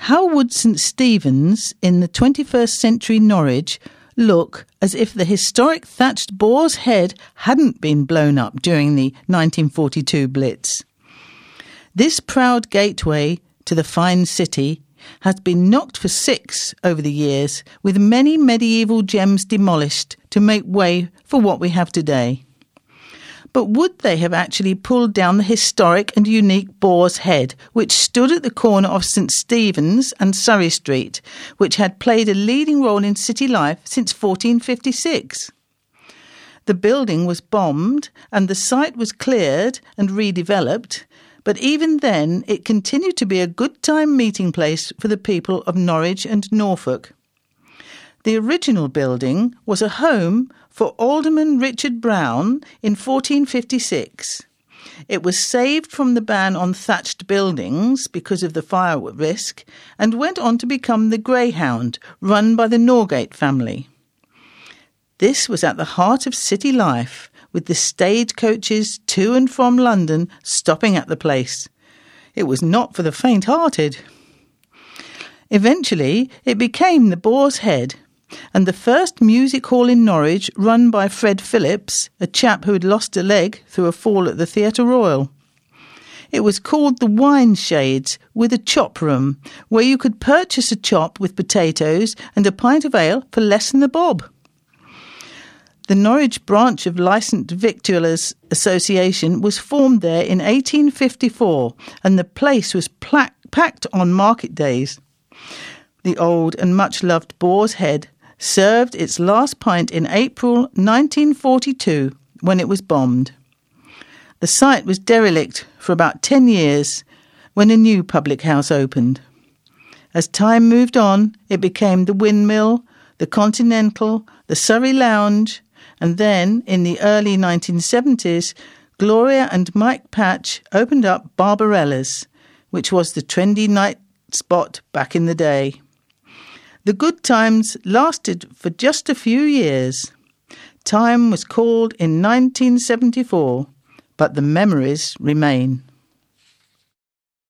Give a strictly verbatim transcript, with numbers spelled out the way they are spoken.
How would St Stephen's in the twenty-first century Norwich look as if the historic thatched Boar's Head hadn't been blown up during the nineteen forty-two Blitz? This proud gateway to the fine city has been knocked for six over the years, with many medieval gems demolished to make way for what we have today. But would they have actually pulled down the historic and unique Boar's Head, which stood at the corner of St Stephen's and Surrey Street, which had played a leading role in city life since fourteen fifty-six? The building was bombed and the site was cleared and redeveloped, but even then it continued to be a good time meeting place for the people of Norwich and Norfolk. The original building was a home for Alderman Richard Brown in fourteen fifty-six. It was saved from the ban on thatched buildings because of the fire risk and went on to become the Greyhound, run by the Norgate family. This was at the heart of city life, with the stagecoaches to and from London stopping at the place. It was not for the faint-hearted. Eventually, it became the Boar's Head, and the first music hall in Norwich run by Fred Phillips, a chap who had lost a leg through a fall at the Theatre Royal. It was called the Wine Shades, with a chop room, where you could purchase a chop with potatoes and a pint of ale for less than the bob. The Norwich branch of Licensed Victuallers Association was formed there in eighteen fifty-four, and the place was pla- packed on market days. The old and much-loved Boar's Head served its last pint in April nineteen forty-two, when it was bombed. The site was derelict for about ten years, when a new public house opened. As time moved on, it became the Windmill, the Continental, the Surrey Lounge, and then, in the early nineteen seventies, Gloria and Mike Patch opened up Barbarella's, which was the trendy night spot back in the day. The good times lasted for just a few years. Time was called in nineteen seventy-four, but the memories remain.